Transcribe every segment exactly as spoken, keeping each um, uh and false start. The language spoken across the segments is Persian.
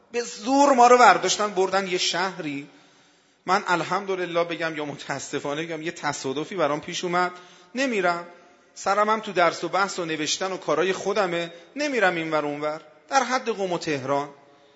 به زور ما رو برداشتن بردن یه شهری. من الحمدلله بگم یا متاسفانه بگم یه تصادفی برام پیش اومد، نمیرم، سرم هم تو درس و بحث و نوشتن و کارهای خودمه، نمیرم اینور اونور، در حد قم و تهران.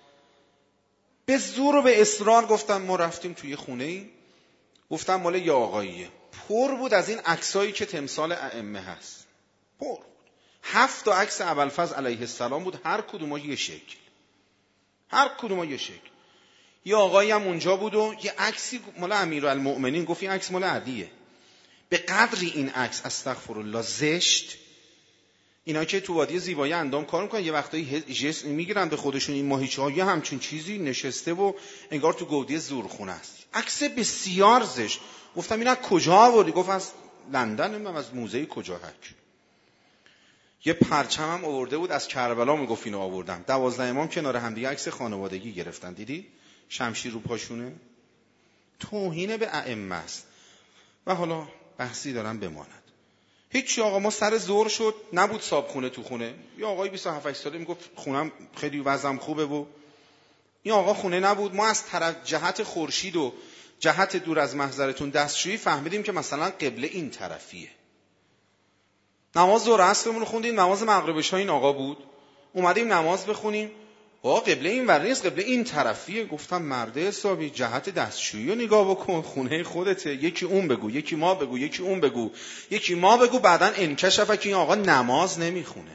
به زور و به اصرار گفتم. ما رفتیم توی خونه ای، گفتم مال یه آقاییه، پر بود از این عکسایی که تمثال ائمه هست، پر بود. هفت تا عکس ابوالفضل علیه السلام بود، هر کدوم یه شکل، هر کدوم یه شکل. یه آقایی هم اونجا بود و یه عکسی مال امیرالمؤمنین، گفت این عکس مال علیه. به قدری این عکس استغفرالله زشت، اینا که تو وادی زیبایی اندام کار میکنن یه وقتایی جسم میگیرن به خودشون، این ماهیچه‌ها یه همچین چیزی نشسته و انگار تو گودی زورخونه است. عکس بسیار زشت. گفتم اینا کجا آوردی؟ گفت از لندن، من از موزه کجا هک. یه پرچم هم آورده بود از کربلا، میگفت اینو آوردم. دوازده امام کنار هم دیگه عکس خانوادگی گرفتن، دیدی شمشیر رو پاشونه. توهین به ائمه است. و حالا بحثی دارم بماند. هیچی آقا، ما سر زور شد، نبود صابخونه تو خونه. یه آقای بیست و هفت ساله میگفت خونم خیلی وضعم خوبه و این آقا خونه نبود. ما از طرف جهت خورشید و جهت دور از محضرتون دستشویی فهمیدیم که مثلا قبله این طرفیه. نماز ظهر عصرمون رو خوندیم، نماز مغربش ها این آقا بود. اومدیم نماز بخونیم، آقا قبله این ور نیست، قبله این طرفیه. گفتم مرده حسابی، جهت دستشویی رو نگاه بکن، خونه خودته. یکی اون بگو، یکی ما بگو، یکی اون بگو، یکی ما بگو. بعدن انکشفه که این آقا نماز نمیخونه.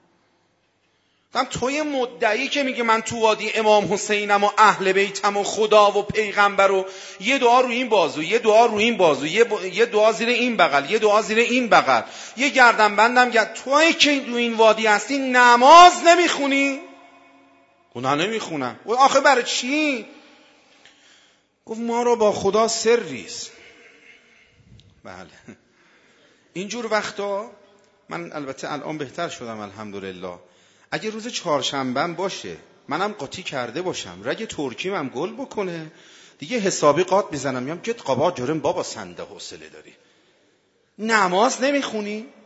گفتم توی مدعی که میگه من تو وادی امام حسینم و اهل بیتم و خدا و پیغمبر و یه دعا رو این بازو، یه دعا رو این بازو، یه, ب... یه دعا زیر این بغل، یه دعا زیر این بغل، یه گردن بندم گرد، توی که تو این وادی هستی نماز نمیخونی؟ نه نمیخونم. آخه برای چی؟ گفت ما رو با خدا سریست. بله اینجور وقتا من البته الان بهتر شدم الحمدلله. اگه روز چهارشنبه باشه منم قاطی کرده باشم، رگ ترکیم هم گل بکنه دیگه، حسابی قاط میزنم، میام گت قبا جرم بابا سنده حوصله داری. نماز نمیخونی؟